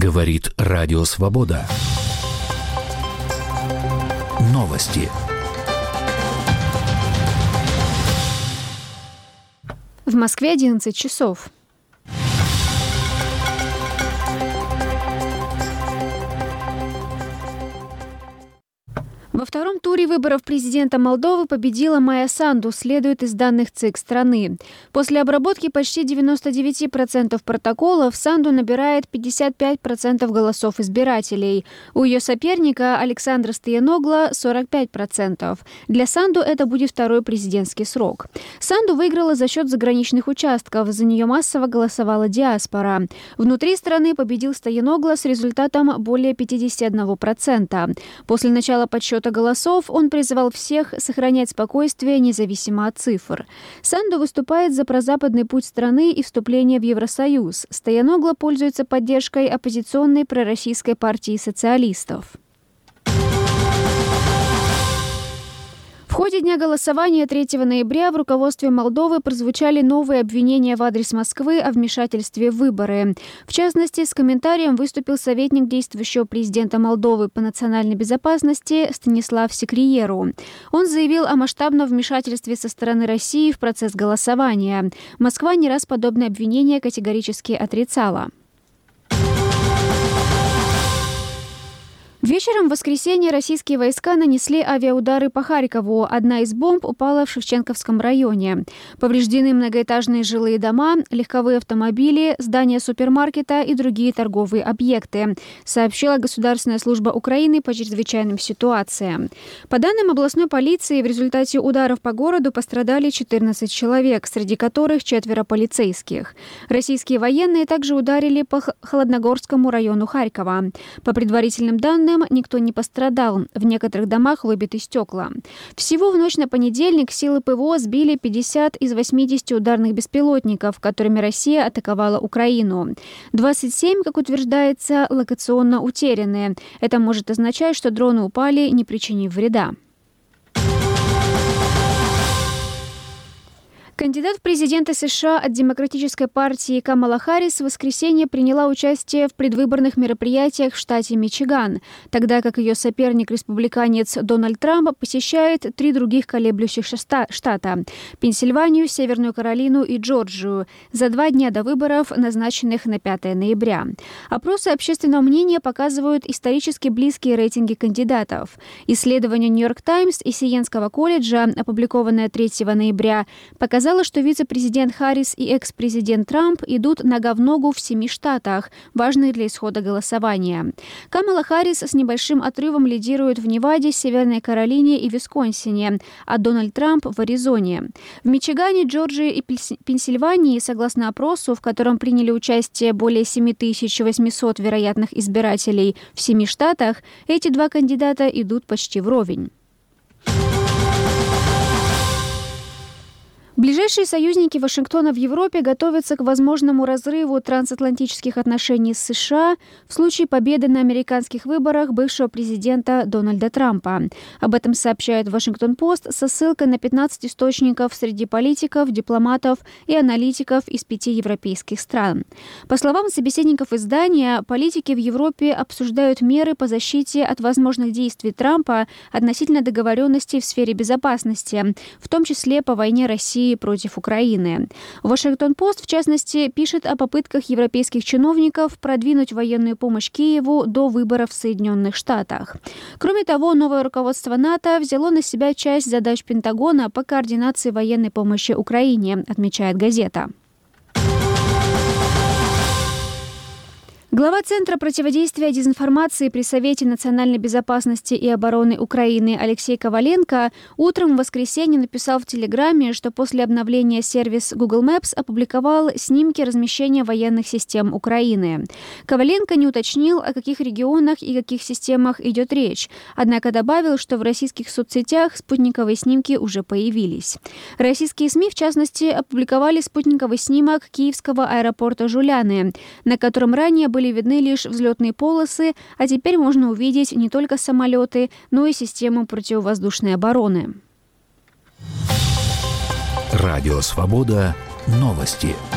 Говорит Радио Свобода. Новости. В Москве 11 часов. Во втором туре выборов президента Молдовы победила Майя Санду, следует из данных ЦИК страны. После обработки почти 99% протоколов Санду набирает 55% голосов избирателей. У ее соперника Александра Стояногла 45%. Для Санду это будет второй президентский срок. Санду выиграла за счет заграничных участков, за нее массово голосовала диаспора. Внутри страны победил Стояногла с результатом более 51%. После начала подсчета голосов он призывал всех сохранять спокойствие независимо от цифр. Санду выступает за прозападный путь страны и вступление в Евросоюз. Стояногла пользуется поддержкой оппозиционной пророссийской партии социалистов. В ходе дня голосования 3 ноября в руководстве Молдовы прозвучали новые обвинения в адрес Москвы о вмешательстве в выборы. В частности, с комментарием выступил советник действующего президента Молдовы по национальной безопасности Станислав Секриеру. Он заявил о масштабном вмешательстве со стороны России в процесс голосования. Москва не раз подобные обвинения категорически отрицала. Вечером в воскресенье российские войска нанесли авиаудары по Харькову. Одна из бомб упала в Шевченковском районе. Повреждены многоэтажные жилые дома, легковые автомобили, здания супермаркета и другие торговые объекты, сообщила Государственная служба Украины по чрезвычайным ситуациям. По данным областной полиции, в результате ударов по городу пострадали 14 человек, среди которых 4 полицейских. Российские военные также ударили по Холодногорскому району Харькова. По предварительным данным, никто не пострадал. В некоторых домах выбиты стекла. Всего в ночь на понедельник силы ПВО сбили 50 из 80 ударных беспилотников, которыми Россия атаковала Украину. 27, как утверждается, локационно утеряны. Это может означать, что дроны упали, не причинив вреда. Кандидат в президенты США от Демократической партии Камала Харрис в воскресенье приняла участие в предвыборных мероприятиях в штате Мичиган, тогда как ее соперник-республиканец Дональд Трамп посещает 3 других колеблющихся штата – Пенсильванию, Северную Каролину и Джорджию – за 2 дня до выборов, назначенных на 5 ноября. Опросы общественного мнения показывают исторически близкие рейтинги кандидатов. Исследование «Нью-Йорк Таймс» и Сиенского колледжа, опубликованное 3 ноября, показало, что вице-президент Харрис и экс-президент Трамп идут нога в ногу в 7 штатах, важных для исхода голосования. Камала Харрис с небольшим отрывом лидирует в Неваде, Северной Каролине и Висконсине, а Дональд Трамп в Аризоне. В Мичигане, Джорджии и Пенсильвании, согласно опросу, в котором приняли участие более 7800 вероятных избирателей в 7 штатах, эти 2 кандидата идут почти вровень. Ближайшие союзники Вашингтона в Европе готовятся к возможному разрыву трансатлантических отношений с США в случае победы на американских выборах бывшего президента Дональда Трампа. Об этом сообщает Вашингтон-Пост со ссылкой на 15 источников среди политиков, дипломатов и аналитиков из 5 европейских стран. По словам собеседников издания, политики в Европе обсуждают меры по защите от возможных действий Трампа относительно договоренностей в сфере безопасности, в том числе по войне России против Украины. Вашингтон-Пост, в частности, пишет о попытках европейских чиновников продвинуть военную помощь Киеву до выборов в Соединенных Штатах. Кроме того, новое руководство НАТО взяло на себя часть задач Пентагона по координации военной помощи Украине, отмечает газета. Глава Центра противодействия дезинформации при Совете национальной безопасности и обороны Украины Алексей Коваленко утром в воскресенье написал в Телеграме, что после обновления сервис Google Maps опубликовал снимки размещения военных систем Украины. Коваленко не уточнил, о каких регионах и каких системах идет речь, однако добавил, что в российских соцсетях спутниковые снимки уже появились. Российские СМИ, в частности, опубликовали спутниковый снимок киевского аэропорта Жуляны, на котором ранее были видны лишь взлетные полосы, а теперь можно увидеть не только самолеты, но и систему противовоздушной обороны. Радио Свобода. Новости.